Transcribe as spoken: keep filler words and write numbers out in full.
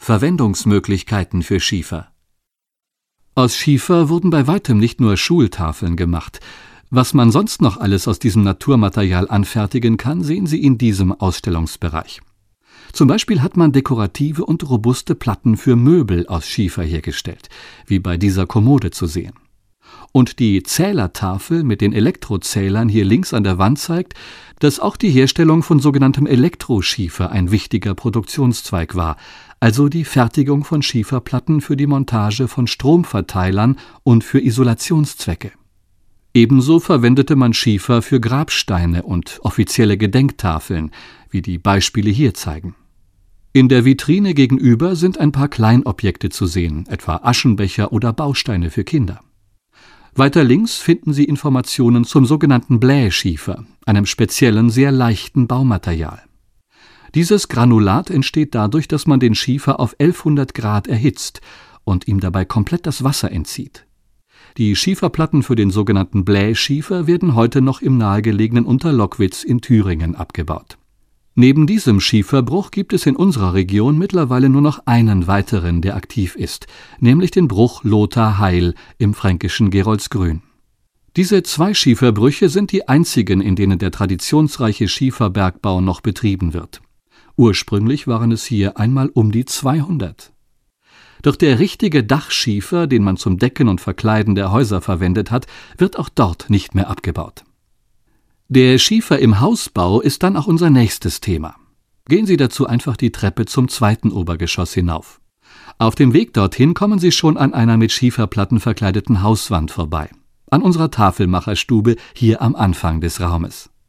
Verwendungsmöglichkeiten für Schiefer. Aus Schiefer wurden bei weitem nicht nur Schultafeln gemacht. Was man sonst noch alles aus diesem Naturmaterial anfertigen kann, sehen Sie in diesem Ausstellungsbereich. Zum Beispiel hat man dekorative und robuste Platten für Möbel aus Schiefer hergestellt, wie bei dieser Kommode zu sehen. Und die Zählertafel mit den Elektrozählern hier links an der Wand zeigt, dass auch die Herstellung von sogenanntem Elektroschiefer ein wichtiger Produktionszweig war, also die Fertigung von Schieferplatten für die Montage von Stromverteilern und für Isolationszwecke. Ebenso verwendete man Schiefer für Grabsteine und offizielle Gedenktafeln, wie die Beispiele hier zeigen. In der Vitrine gegenüber sind ein paar Kleinobjekte zu sehen, etwa Aschenbecher oder Bausteine für Kinder. Weiter links finden Sie Informationen zum sogenannten Blähschiefer, einem speziellen, sehr leichten Baumaterial. Dieses Granulat entsteht dadurch, dass man den Schiefer auf elfhundert Grad erhitzt und ihm dabei komplett das Wasser entzieht. Die Schieferplatten für den sogenannten Blähschiefer werden heute noch im nahegelegenen Unterlockwitz in Thüringen abgebaut. Neben diesem Schieferbruch gibt es in unserer Region mittlerweile nur noch einen weiteren, der aktiv ist, nämlich den Bruch Lothar-Heil im fränkischen Geroldsgrün. Diese zwei Schieferbrüche sind die einzigen, in denen der traditionsreiche Schieferbergbau noch betrieben wird. Ursprünglich waren es hier einmal um die zweihundert. Doch der richtige Dachschiefer, den man zum Decken und Verkleiden der Häuser verwendet hat, wird auch dort nicht mehr abgebaut. Der Schiefer im Hausbau ist dann auch unser nächstes Thema. Gehen Sie dazu einfach die Treppe zum zweiten Obergeschoss hinauf. Auf dem Weg dorthin kommen Sie schon an einer mit Schieferplatten verkleideten Hauswand vorbei, an unserer Tafelmacherstube hier am Anfang des Raumes.